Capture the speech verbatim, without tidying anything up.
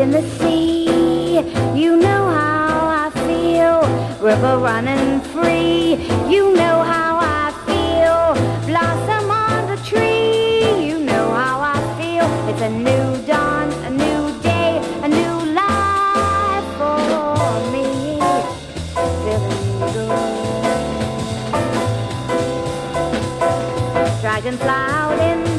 in the sea. You know how I feel, river running free. You know how I feel, blossom on the tree. You know how I feel, it's a new dawn, a new day, a new life for me. Feeling good. Dragons fly out in